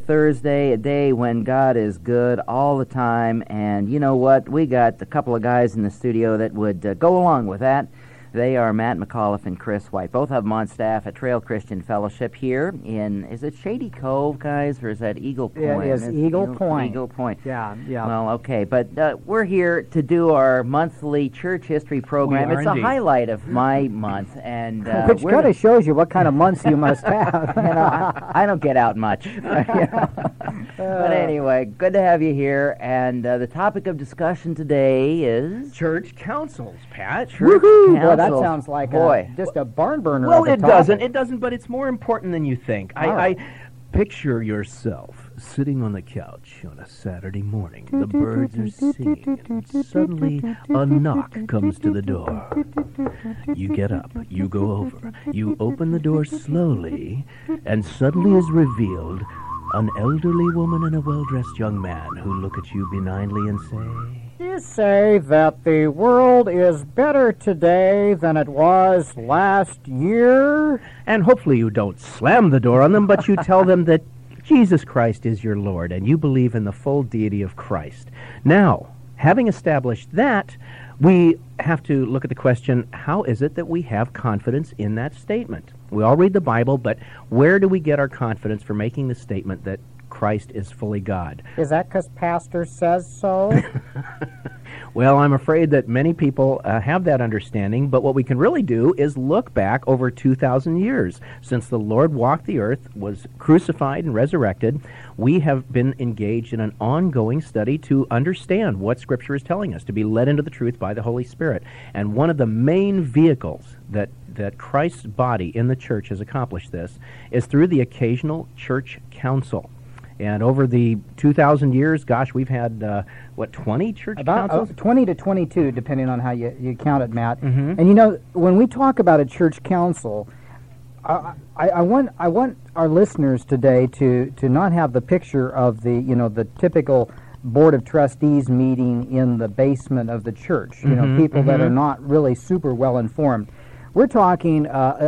Thursday, a day when God is good all the time, and you know what? We got a couple of guys in the studio that would go along with that. They are Matt McAuliffe and Chris White. Both of them on staff at Trail Christian Fellowship here in, is it Shady Cove, guys, or is that Eagle Point? Yeah, it is Eagle Point. Eagle Point. Yeah. Well, okay, but we're here to do our monthly church history program. It's a highlight of my month, and which kind of shows you what kind of months you must have. I don't get out much. But anyway, good to have you here, and the topic of discussion today is church councils, Pat. Church councils. That sounds like just a barn burner. Well, it doesn't, but it's more important than you think. I picture yourself sitting on the couch on a Saturday morning. The birds are singing, and suddenly a knock comes to the door. You get up, you go over, you open the door slowly, and suddenly is revealed an elderly woman and a well-dressed young man who look at you benignly and say, "You say that the world is better today than it was last year?" And hopefully you don't slam the door on them, but you tell them that Jesus Christ is your Lord, and you believe in the full deity of Christ. Now, having established that, we have to look at the question, how is it that we have confidence in that statement? We all read the Bible, but where do we get our confidence for making the statement that Christ is fully God? Is that because Pastor says so? Well, I'm afraid that many people have that understanding, but what we can really do is look back over 2,000 years. Since the Lord walked the earth, was crucified and resurrected, we have been engaged in an ongoing study to understand what Scripture is telling us, to be led into the truth by the Holy Spirit. And one of the main vehicles that Christ's body in the church has accomplished this is through the occasional church council. And over the 2,000 years, gosh, we've had, 20 church councils? 20 to 22, depending on how you count it, Matt. Mm-hmm. And you know, when we talk about a church council, I want our listeners today to not have the picture of the typical board of trustees meeting in the basement of the church. People that are not really super well informed. We're talking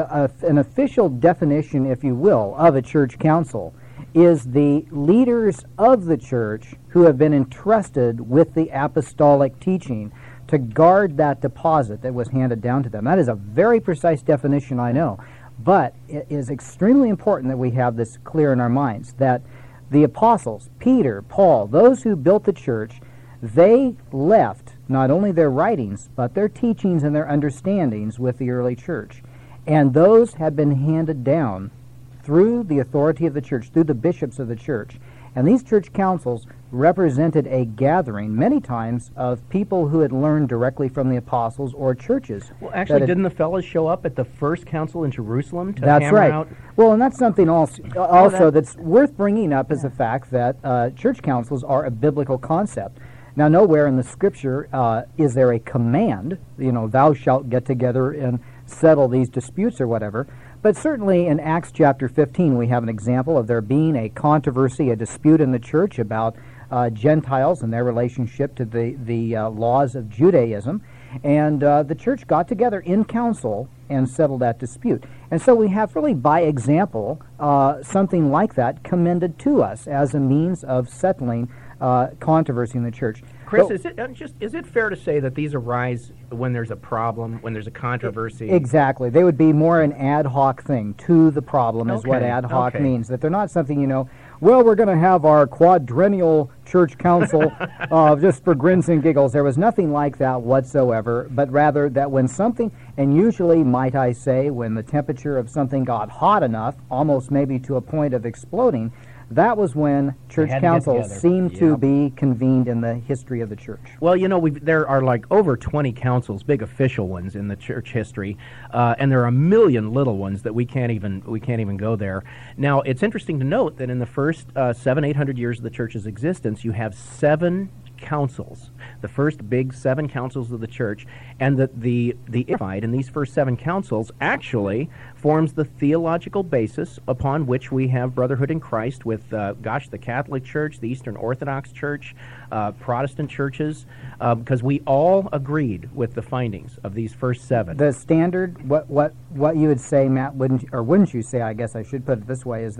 an official definition, if you will, of a church council is the leaders of the church who have been entrusted with the apostolic teaching to guard that deposit that was handed down to them. That is a very precise definition, I know, but it is extremely important that we have this clear in our minds, that the apostles, Peter, Paul, those who built the church, they left not only their writings, but their teachings and their understandings with the early church. And those have been handed down through the authority of the church, through the bishops of the church. And these church councils represented a gathering, many times, of people who had learned directly from the apostles or churches. Well, actually, didn't the fellows show up at the first council in Jerusalem to That's hammer right. out? Well, and that's something also that's worth bringing up is the fact that church councils are a biblical concept. Now, nowhere in the Scripture is there a command, thou shalt get together and settle these disputes or whatever. But certainly in Acts chapter 15, we have an example of there being a controversy, a dispute in the church about Gentiles and their relationship to the laws of Judaism. And the church got together in council and settled that dispute. And so we have really, by example, something like that commended to us as a means of settling controversy in the church. Chris, is it fair to say that these arise when there's a problem, when there's a controversy? Exactly. They would be more an ad hoc thing to the problem is what ad hoc means. That they're not something, well, we're going to have our quadrennial church council just for grins and giggles. There was nothing like that whatsoever, but rather that when something, and usually, might I say, when the temperature of something got hot enough, almost maybe to a point of exploding, that was when church councils seemed to be convened in the history of the church. Well, there are like over 20 councils, big official ones in the church history, and there are a million little ones that we can't even go there. Now, it's interesting to note that in the first 700-800 years of the church's existence, you have 7 councils, the first big 7 councils of the church, and the in these first 7 councils actually forms the theological basis upon which we have brotherhood in Christ with, the Catholic Church, the Eastern Orthodox Church, Protestant churches, because we all agreed with the findings of these first 7. The standard, what you would say, Matt, wouldn't you say, I guess I should put it this way, is that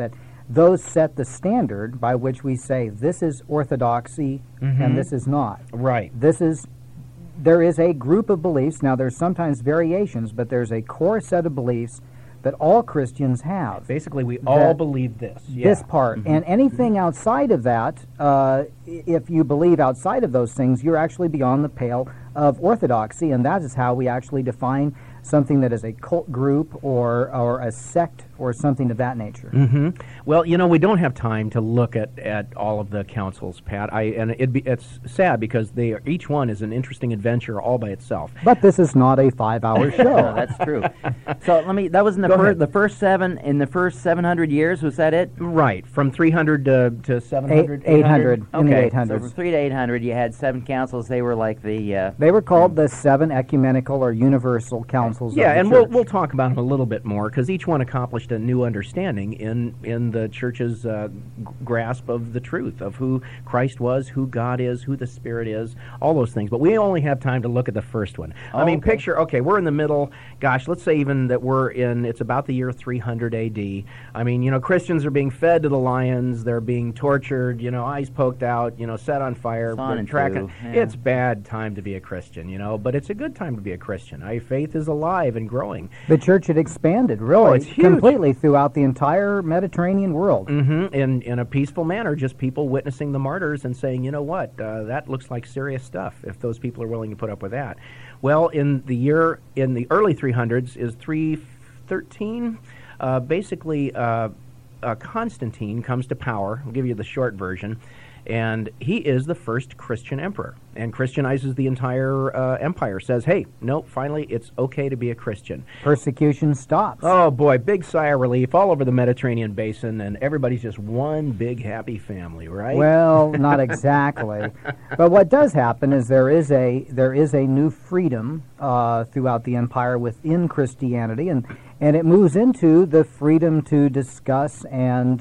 those set the standard by which we say this is orthodoxy and this is not. Right. There is a group of beliefs. Now, there's sometimes variations, but there's a core set of beliefs that all Christians have. Basically, we all believe this. This part. And anything outside of that, if you believe outside of those things, you're actually beyond the pale of orthodoxy, and that is how we actually define something that is a cult group or a sect or something of that nature. Well, we don't have time to look at all of the councils, Pat. It's sad because each one is an interesting adventure all by itself. But this is not a 5-hour show. No, that's true. So that was in the first 700 years. Was that it? Right, from 300 to 700, 800. Okay, in the 800s. So from 3 to 800, you had 7 councils. They were like the. They were called the 7 ecumenical or universal councils. Yeah, of and the church. we'll talk about them a little bit more because each one accomplished a new understanding in the church's grasp of the truth of who Christ was, who God is, who the Spirit is, all those things. But we only have time to look at the first one. I mean, picture, we're in the middle. Gosh, let's say even that it's about the year 300 A.D. I mean, Christians are being fed to the lions. They're being tortured, eyes poked out, set on fire. It's bad time to be a Christian, but it's a good time to be a Christian. Our faith is alive and growing. The church had expanded, really, it's huge. Completely throughout the entire Mediterranean world. In a peaceful manner, just people witnessing the martyrs and saying, that looks like serious stuff if those people are willing to put up with that. Well, in the early 300s is 313. Basically, Constantine comes to power. I'll give you the short version. And he is the first Christian emperor and Christianizes the entire empire, says, hey, no, finally it's okay to be a Christian. Persecution stops. Oh, boy, big sigh of relief all over the Mediterranean basin, and everybody's just one big happy family, right? Well, not exactly. But what does happen is there is a new freedom throughout the empire within Christianity, and it moves into the freedom to discuss and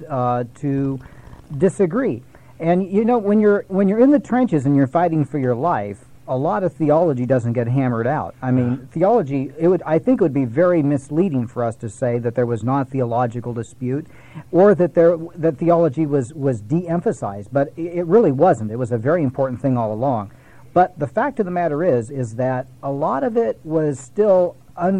to disagree. And when you're in the trenches and you're fighting for your life, a lot of theology doesn't get hammered out. I mean, theology, I think it would be very misleading for us to say that there was not theological dispute or that theology was de-emphasized, but it really wasn't. It was a very important thing all along. But the fact of the matter is that a lot of it was still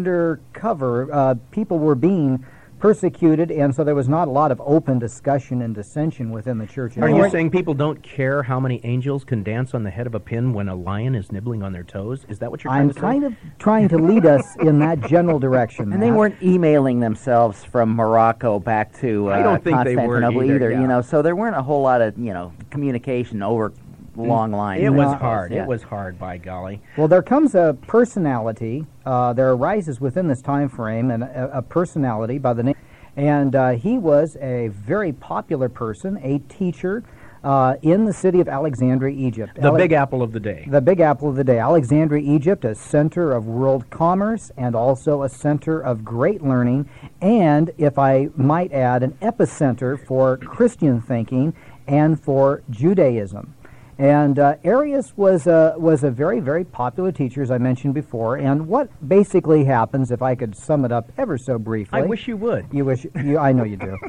undercover. People were being persecuted, and so there was not a lot of open discussion and dissension within the church. Are you saying people don't care how many angels can dance on the head of a pin when a lion is nibbling on their toes? Is that what you're trying to say? I'm kind of trying to lead us in that general direction. And they weren't emailing themselves from Morocco back to I don't think they were either. Yeah. So there weren't a whole lot of communication over long lines. It was hard. Yeah. It was hard, by golly. Well, there comes a personality. There arises within this time frame a personality by the name, and he was a very popular person, a teacher in the city of Alexandria, Egypt. The Big Apple of the day. The Big Apple of the day. Alexandria, Egypt, a center of world commerce and also a center of great learning, and, if I might add, an epicenter for Christian thinking and for Judaism. And Arius was a very, very popular teacher, as I mentioned before. And what basically happens, if I could sum it up ever so briefly, I wish you would. I know you do.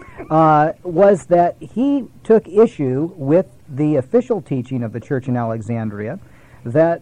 Was that he took issue with the official teaching of the church in Alexandria, that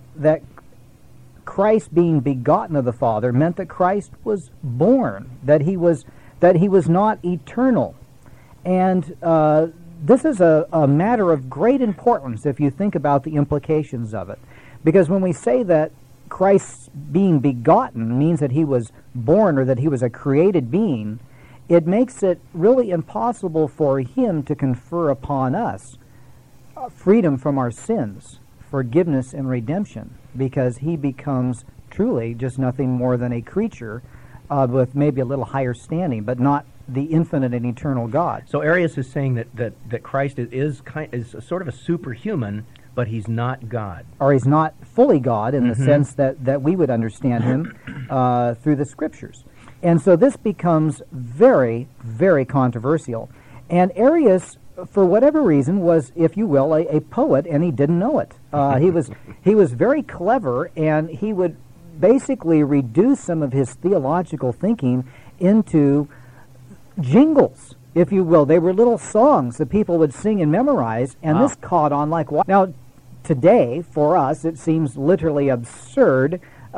Christ being begotten of the Father meant that Christ was born, that he was not eternal, and this is a matter of great importance if you think about the implications of it. Because when we say that Christ being begotten means that he was born or that he was a created being, it makes it really impossible for him to confer upon us freedom from our sins, forgiveness and redemption, because he becomes truly just nothing more than a creature with maybe a little higher standing, but not the infinite and eternal God. So Arius is saying that Christ is sort of a superhuman, but he's not God. Or he's not fully God in the sense that we would understand him through the Scriptures. And so this becomes very, very controversial. And Arius, for whatever reason, was, if you will, a poet, and he didn't know it. He was very clever, and he would basically reduce some of his theological thinking into jingles. if you will. They were little songs that people would sing and memorize, and this caught on like what? Now, today, for us, it seems literally absurd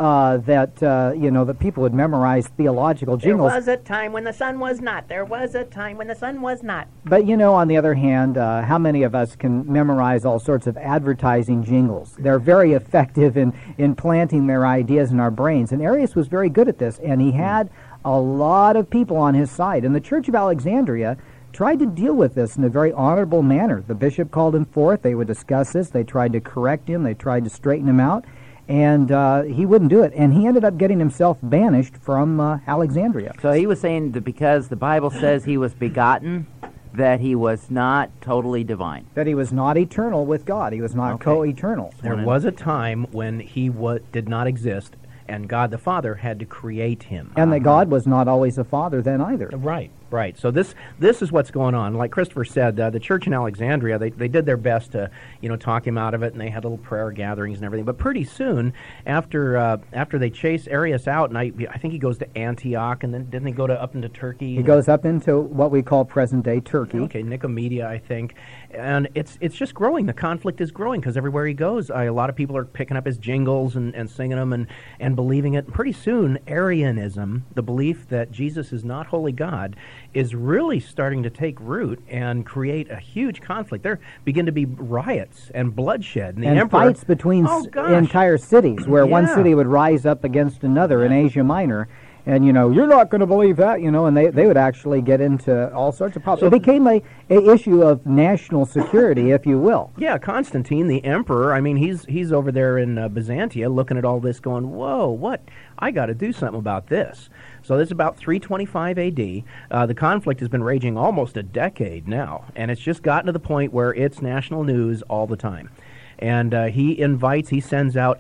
that people would memorize theological jingles. There was a time when the sun was not. There was a time when the sun was not. But, on the other hand, how many of us can memorize all sorts of advertising jingles? They're very effective in planting their ideas in our brains. And Arius was very good at this, and he had a lot of people on his side. And the Church of Alexandria tried to deal with this in a very honorable manner. The bishop called him forth. They would discuss this. They tried to correct him. They tried to straighten him out. And he wouldn't do it. And he ended up getting himself banished from Alexandria. So he was saying that because the Bible says he was begotten, that he was not totally divine. That he was not eternal with God. He was not co-eternal. There was a time when he did not exist, and God the Father had to create him. And that God was not always a father then either. Right. So this is what's going on. Like Christopher said, the church in Alexandria, they did their best to talk him out of it, and they had little prayer gatherings and everything. But pretty soon, after they chase Arius out, and I think he goes to Antioch, and then didn't he go up into Turkey? He goes up into what we call present-day Turkey. Okay, Nicomedia, I think. And it's just growing. The conflict is growing because everywhere he goes, a lot of people are picking up his jingles and singing them and believing it. And pretty soon, Arianism, the belief that Jesus is not holy God, is really starting to take root and create a huge conflict. There begin to be riots and bloodshed. And fights between entire cities, where one city would rise up against another in Asia Minor. And, you're not going to believe that, and they would actually get into all sorts of problems. So it became a issue of national security, if you will. Yeah, Constantine, the emperor, he's over there in Byzantia looking at all this going, whoa, what? I got to do something about this. So this is about 325 A.D. The conflict has been raging almost a decade now, and it's just gotten to the point where it's national news all the time. And he sends out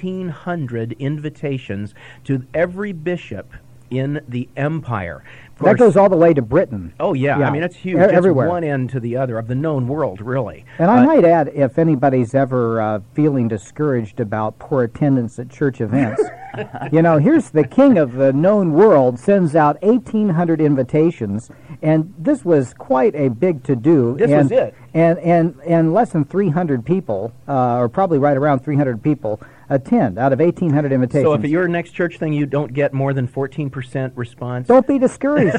1,800 invitations to every bishop in the empire. That goes all the way to Britain. Oh, yeah. It's huge. Everywhere. It's one end to the other of the known world, really. And I might add, if anybody's ever feeling discouraged about poor attendance at church events, here's the king of the known world sends out 1,800 invitations, and this was quite a big to-do. This was it. And less than 300 people, or probably right around 300 people, attend out of 1,800 invitations. So if at your next church thing you don't get more than 14% response? Don't be discouraged.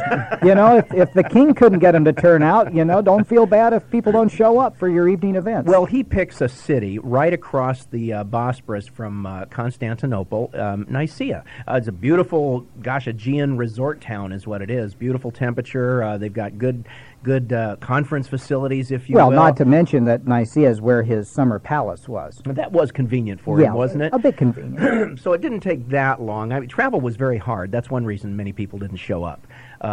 If the king couldn't get them to turn out, don't feel bad if people don't show up for your evening events. Well, he picks a city right across the Bosporus from Constantinople, Nicaea. It's a beautiful, Aegean resort town is what it is. Beautiful temperature. They've got good conference facilities, if you will. Well, not to mention that Nicaea is where his summer palace was. That was convenient for him, wasn't it? A bit convenient. So it didn't take that long. Travel was very hard. That's one reason many people didn't show up.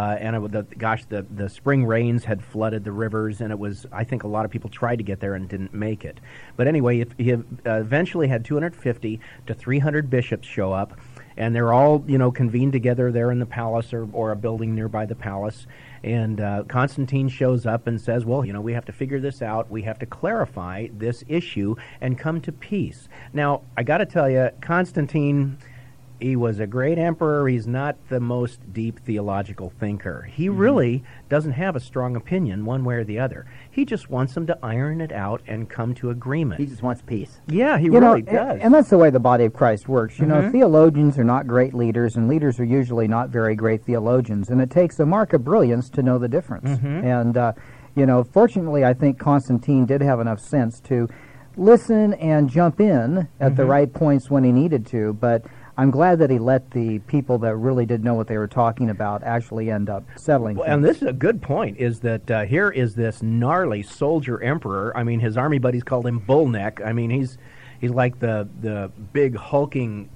The spring rains had flooded the rivers, and I think a lot of people tried to get there and didn't make it. But anyway, he eventually had 250 to 300 bishops show up, and they're all, convened together there in the palace or a building nearby the palace. And Constantine shows up and says, well, we have to figure this out. We have to clarify this issue and come to peace. Now, I got to tell you, Constantine, he was a great emperor. He's not the most deep theological thinker. He really doesn't have a strong opinion one way or the other. He just wants them to iron it out and come to agreement. He just wants peace. Yeah, he really does. And that's the way the body of Christ works. Theologians are not great leaders, and leaders are usually not very great theologians. And it takes a mark of brilliance to know the difference. And, fortunately, I think Constantine did have enough sense to listen and jump in at the right points when he needed to, but I'm glad that he let the people that really did know what they were talking about actually end up settling things. And this is a good point, is that here is this gnarly soldier emperor. His army buddies called him Bullneck. He's like the big hulking,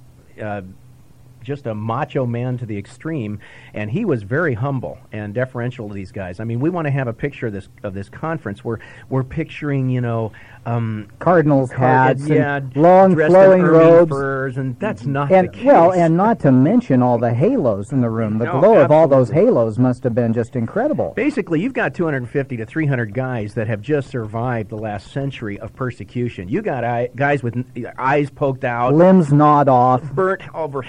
just a macho man to the extreme, and he was very humble and deferential to these guys. We want to have a picture of this conference where we're picturing, cardinals' hats and long dressed flowing in robes, furs, and that's not the case. Well, and not to mention all the halos in the room. The glow of all those halos must have been just incredible. Basically, you've got 250 to 300 guys that have just survived the last century of persecution. You got guys with eyes poked out, limbs gnawed off, burnt over half their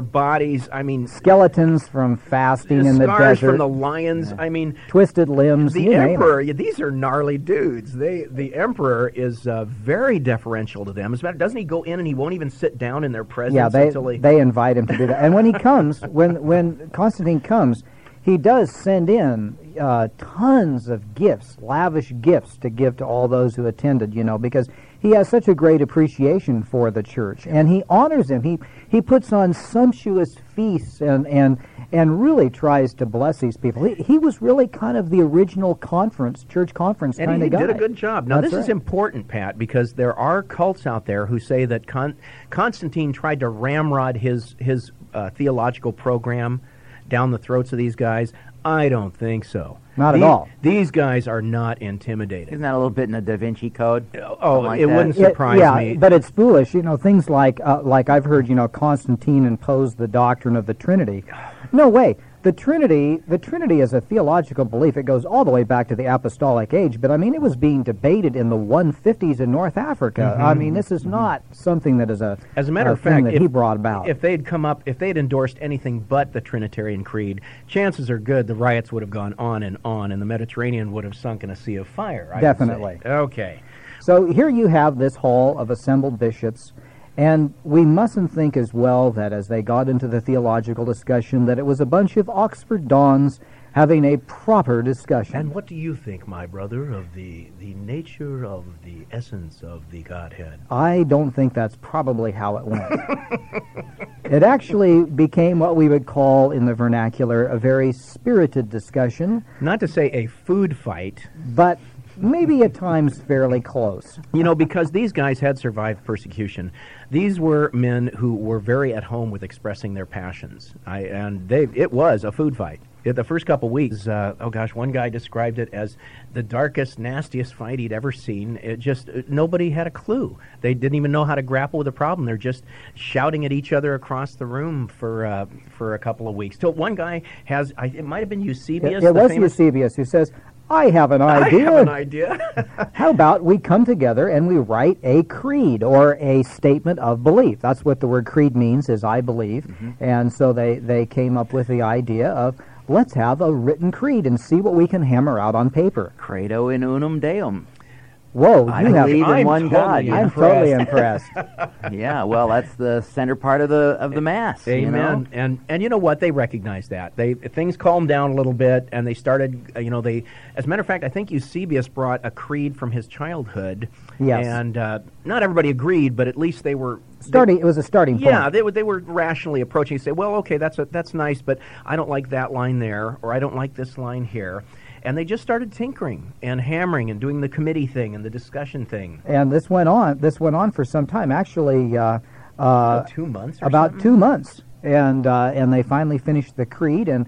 bodies. I mean, skeletons from fasting in the scars desert, from the lions. I mean, twisted limbs. the you name it. emperor. Yeah, these are gnarly dudes. The emperor is very deferential to them. As a matter, doesn't he go in and he won't even sit down in their presence Yeah, until they invite him to do that. And when he comes, when Constantine comes, he does send in tons of gifts, lavish gifts to give to all those who attended, because he has such a great appreciation for the church. And he honors them. He puts on sumptuous feasts and really tries to bless these people. He was really kind of the original church conference and kind he of guy. did a good job. Now, That's this is right. important, Pat, because there are cults out there who say that Constantine tried to ramrod his theological program down the throats of these guys. I don't think so. Not at all. These guys are not intimidated. Isn't that a little bit in the Da Vinci Code? Oh, Something like it that? wouldn't surprise yeah, me. but it's foolish. Things like I've heard, Constantine imposed the doctrine of the Trinity. No way. The Trinity is a theological belief. It goes all the way back to the apostolic age, but I mean, it was being debated in the 150s in North Africa. I mean, this is not something that is As a matter of thing fact, that he brought about. if they'd endorsed anything but the Trinitarian Creed, chances are good the riots would have gone on, and the Mediterranean would have sunk in a sea of fire. I would Definitely. say. Okay. So here you have this hall of assembled bishops, and we mustn't think as well that as they got into the theological discussion that it was a bunch of Oxford dons having a proper discussion. And what do you think, my brother, of the nature of the essence of the Godhead? I don't think that's probably how it went. It actually became what we would call in the vernacular a very spirited discussion, Not to say a food fight, but maybe at times fairly close. because these guys had survived persecution. These were men who were very at home with expressing their passions. It was a food fight. The first couple weeks, one guy described it as the darkest, nastiest fight he'd ever seen. Nobody had a clue. They didn't even know how to grapple with the problem. They're just shouting at each other across the room for a couple of weeks. Till one guy it might have been Eusebius. It the was famous- Eusebius who says, I have an idea. I have an idea. How about we come together and we write a creed or a statement of belief? That's what the word creed means, is I believe. And so they came up with the idea of, let's have a written creed and see what we can hammer out on paper. Credo in unum Deum. Whoa, I you have... believe in I'm one God. totally I'm totally impressed. Yeah, well, that's the center part of the Mass. Amen. And you know what? They recognized that. Things calmed down a little bit, and they started. As a matter of fact, I think Eusebius brought a creed from his childhood. Yes. And not everybody agreed, but at least they were It was a starting point. Yeah, they were rationally approaching. Say, well, okay, that's nice, but I don't like that line there, or I don't like this line here. And they just started tinkering and hammering and doing the committee thing and the discussion thing. And this went on for some time. Actually, About 2 months. Or about something? 2 months, and they finally finished the creed, and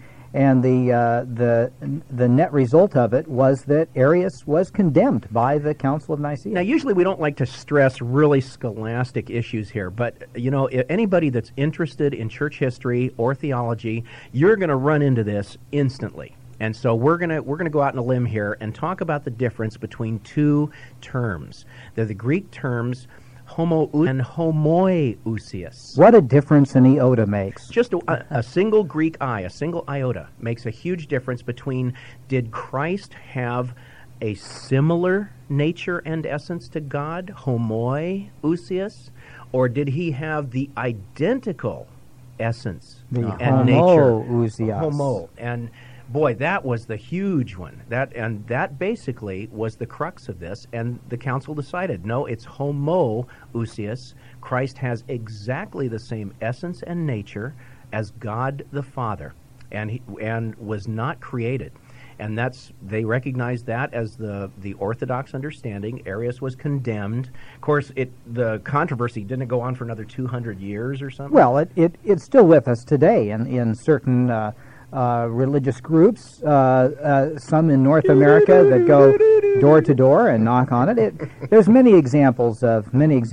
the net result of it was that Arius was condemned by the Council of Nicaea. Now, usually we don't like to stress really scholastic issues here, but anybody that's interested in church history or theology, you're going to run into this instantly. And so we're gonna go out on a limb here and talk about the difference between two terms. They're the Greek terms homo and homoiousios. What a difference an iota makes. Just a single Greek I, a single iota, makes a huge difference between, did Christ have a similar nature and essence to God, homoiousios, or did he have the identical essence and nature? Homoousios. Homo. And boy, that was the huge one. That basically was the crux of this, and the council decided, no, it's homoousios. Christ has exactly the same essence and nature as God the Father, and was not created. And they recognized that as the Orthodox understanding. Arius was condemned. Of course, the controversy didn't go on for another 200 years or something. Well, it's still with us today in certain religious groups, some in North America that go door to door and knock on it. There's many examples of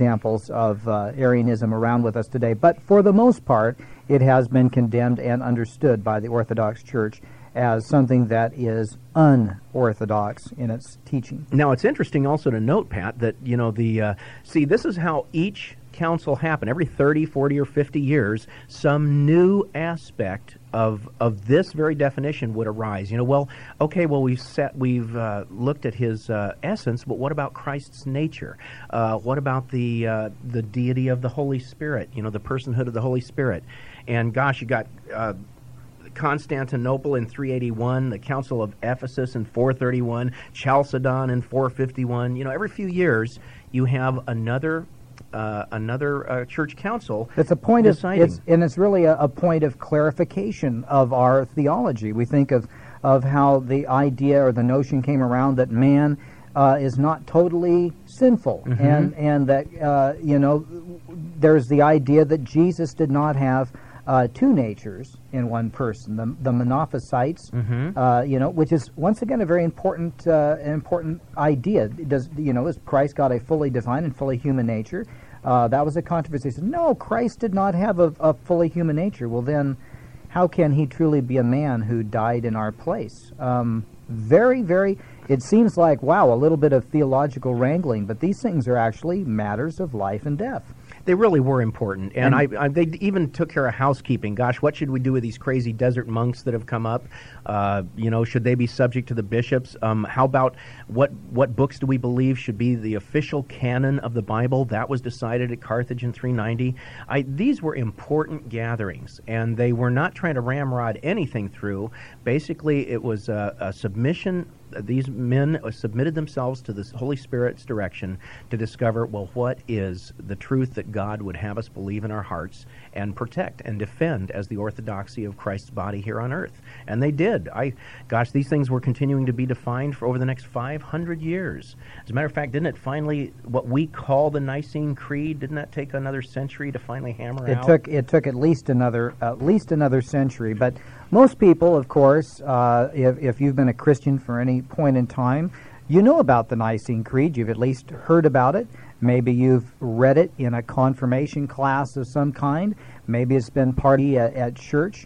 Arianism around with us today, but for the most part, it has been condemned and understood by the Orthodox Church as something that is unorthodox in its teaching. Now, it's interesting also to note, Pat, that this is how each council happen, every 30, 40, or 50 years, some new aspect of this very definition would arise. We've looked at his essence, but what about Christ's nature? What about the deity of the Holy Spirit? The personhood of the Holy Spirit. And gosh, you got Constantinople in 381, the Council of Ephesus in 431, Chalcedon in 451. Every few years you have another church council. It's a point deciding. It's really a point of clarification of our theology. We think of how the idea or the notion came around that man is not totally sinful, and that there's the idea that Jesus did not have two natures in one person. The Monophysites, which is once again a very important idea. Is Christ got a fully divine and fully human nature? That was a controversy. He said, no, Christ did not have a fully human nature. Well, then, how can he truly be a man who died in our place? Very, very. It seems like, wow, a little bit of theological wrangling, but these things are actually matters of life and death. They really were important, and they even took care of housekeeping. Gosh, what should we do with these crazy desert monks that have come up? Should they be subject to the bishops? How about what books do we believe should be the official canon of the Bible? That was decided at Carthage in 390. These were important gatherings, and they were not trying to ramrod anything through. Basically, it was a submission. These men submitted themselves to the Holy Spirit's direction to discover, well, what is the truth that God would have us believe in our hearts and protect and defend as the orthodoxy of Christ's body here on earth. And they did. These things were continuing to be defined for over the next 500 years. As a matter of fact, didn't it finally, what we call the Nicene Creed, didn't that take another century to finally hammer out? It took at least another century, but most people, of course, if you've been a Christian for any point in time, you know about the Nicene Creed. You've at least heard about it. Maybe you've read it in a confirmation class of some kind. Maybe it's been party at church.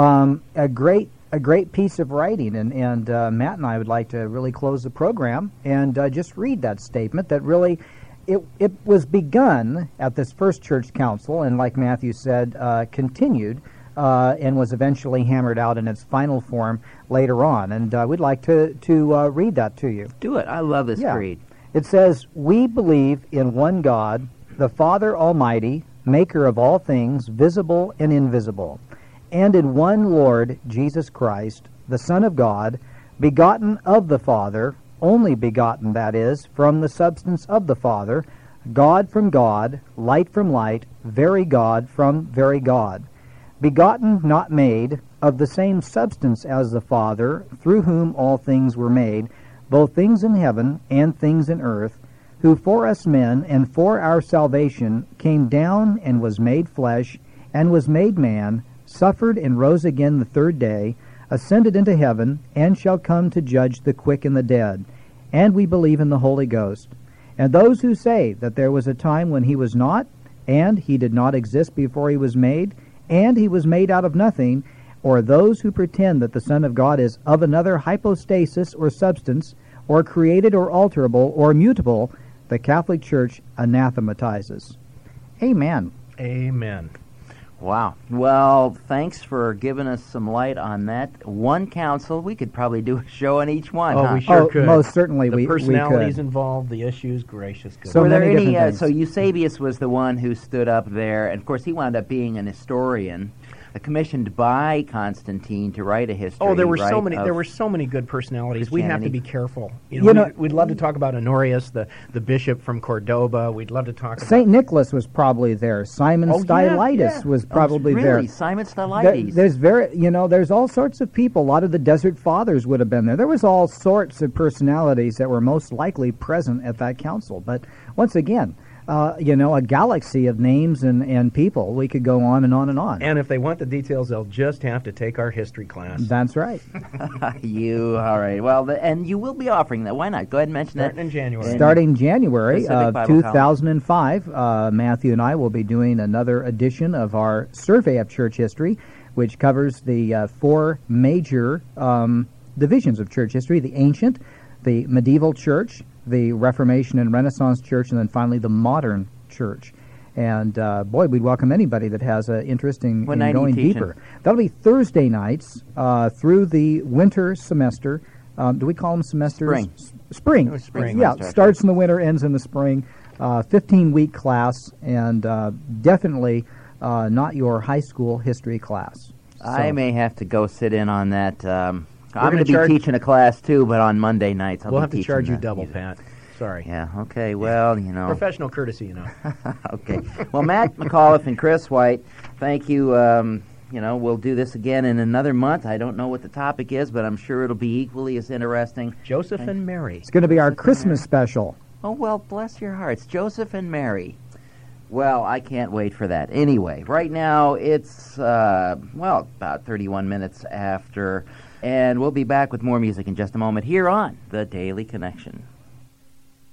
A great piece of writing, and Matt and I would like to really close the program and just read that statement that really it was begun at this first church council, and like Matthew said, continued. And was eventually hammered out in its final form later on. And we'd like to read that to you. Do it. I love this creed. It says, "We believe in one God, the Father Almighty, maker of all things, visible and invisible, and in one Lord Jesus Christ, the Son of God, begotten of the Father, only begotten, that is, from the substance of the Father, God from God, light from light, very God from very God, begotten, not made, of the same substance as the Father, through whom all things were made, both things in heaven and things in earth, who for us men and for our salvation came down and was made flesh, and was made man, suffered and rose again the third day, ascended into heaven, and shall come to judge the quick and the dead. And we believe in the Holy Ghost. And those who say that there was a time when he was not, and he did not exist before he was made, and he was made out of nothing, or those who pretend that the Son of God is of another hypostasis or substance, or created or alterable or mutable, the Catholic Church anathematizes." Amen. Amen. Wow. Well, thanks for giving us some light on that. One council, we could probably do a show on each one. We sure could. Most certainly the we could. The personalities involved, the issues, gracious goodness. So were there many any? different So things. Eusebius was the one who stood up there, and of course he wound up being an historian, commissioned by Constantine to write a history. Oh, there were right, so many. There were so many good personalities. We'd have to be careful. We'd love to talk about Honorius, the bishop from Cordoba. We'd love to talk. St. Nicholas was probably there. Simon Stylites was probably there. Really, Simon Stylites. There's all sorts of people. A lot of the Desert Fathers would have been there. There was all sorts of personalities that were most likely present at that council. But once again, a galaxy of names and people. We could go on and on and on. And if they want the details, they'll just have to take our history class. That's right. All right. Well, and you will be offering that. Why not? Go ahead and mention that. Starting January of Pacific Bible 2005, Matthew and I will be doing another edition of our Survey of Church History, which covers the four major divisions of church history: the ancient, the medieval church, the Reformation and Renaissance church, and then finally the modern church. And boy, we'd welcome anybody that has an interest in What night are you going teaching? deeper. That'll be Thursday nights through the winter semester. Do we call them semesters? Spring. Spring. Oh, spring Yeah, semester. starts in the winter, ends in the spring. 15-week class, and definitely not your high school history class. I may have to go sit in on that. I'm gonna going to be charge- teaching a class too, but on Monday nights I'll We'll be have to teaching charge you the double, music. Pat. Sorry. Yeah. Okay. Well, you know. Professional courtesy, you know. Okay. Well, Matt McAuliffe and Chris White, thank you. You know, we'll do this again in another month. I don't know what the topic is, but I'm sure it'll be equally as interesting. Joseph and Mary. It's going to be our Christmas special. Oh, well, bless your hearts. Joseph and Mary. Well, I can't wait for that. Anyway, right now it's, about 31 minutes after, and we'll be back with more music in just a moment here on The Daily Connection.